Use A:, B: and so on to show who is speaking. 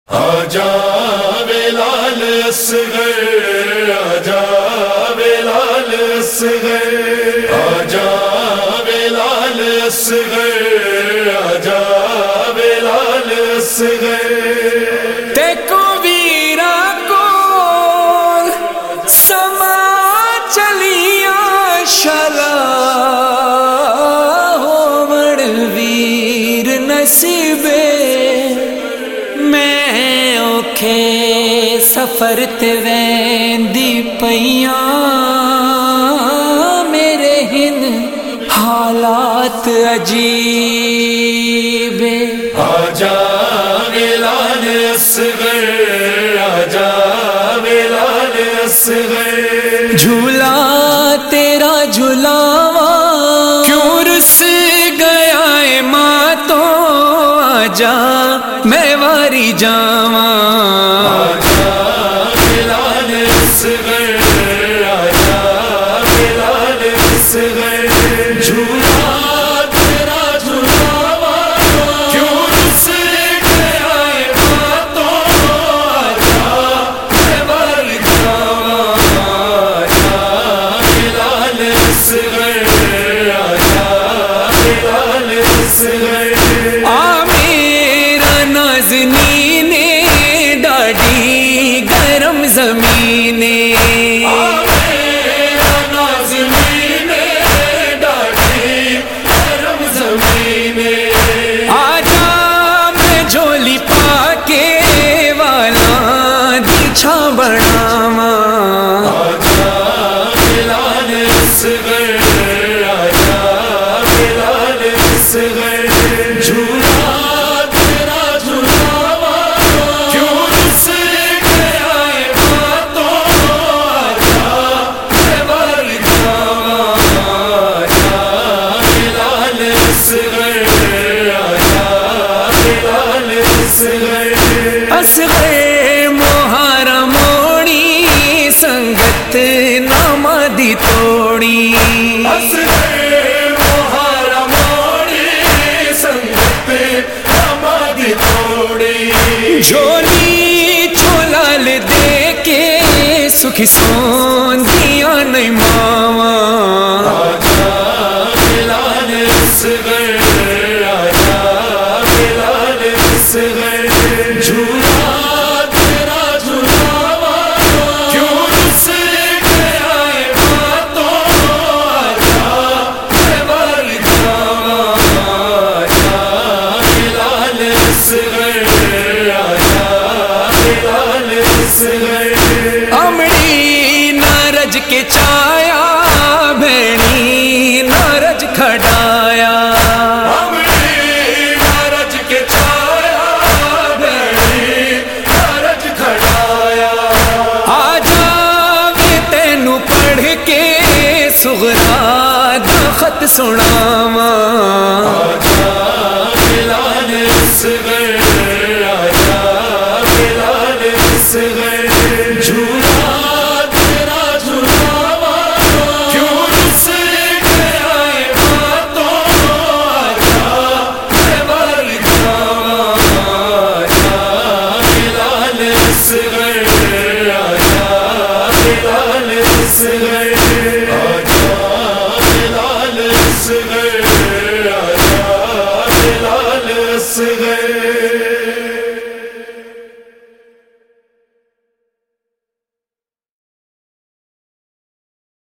A: آجا بلال اصغر، آجا بلال اصغر، آجا بلال اصغر، آجا بلال اصغر۔
B: دیکھو ویرا کو سما چلیاں شلا ہومڑ ویر نصیبے میں اوکھے سفر تے ویندی پیاں میرے ہن حالات عجیب۔
A: آجا بلال اصغر، آجا بلال اصغر،
B: جھولا تیرا جھلاواں کیوں رس گیا ہے ماں تو آجا میں واری جاواں۔
A: آجا بلال اصغر، آجا بلال اصغر، جھولا تیرا جھلاواں کیوں رس گیا ہے ماں تو آجا میں واری جاواں۔ آجا بلال اصغر، آجا بلال اصغر،
B: نازنین ڈاڈی گرم زمین،
A: نازنین ڈاڈی گرم زمین،
B: آجا میں جھولی پا کے والا دی چھا بڑھاواں۔
A: آجا بلال اصغر، آجا بلال اصغر، جھولا
B: اصغر مہارا موڑی سنگت نامہ دی توڑی،
A: اصغر مہارا موڑی سنگت نامہ دی توڑی،
B: جھولی چھولال دے کے سکھی سون دیا نہیں ماواں۔
A: آجا بلال اصغر، آجا بلال اصغر، جھولا تیرا جھلاواں کیوں رس گیا ہے ماں تو آجا میں واری جاواں۔ آجا بلال اصغر، آجا بلال اصغر،
B: امڑی نارج کے چایا بھینی نارج کھڈایا، سغرا دا خط سنا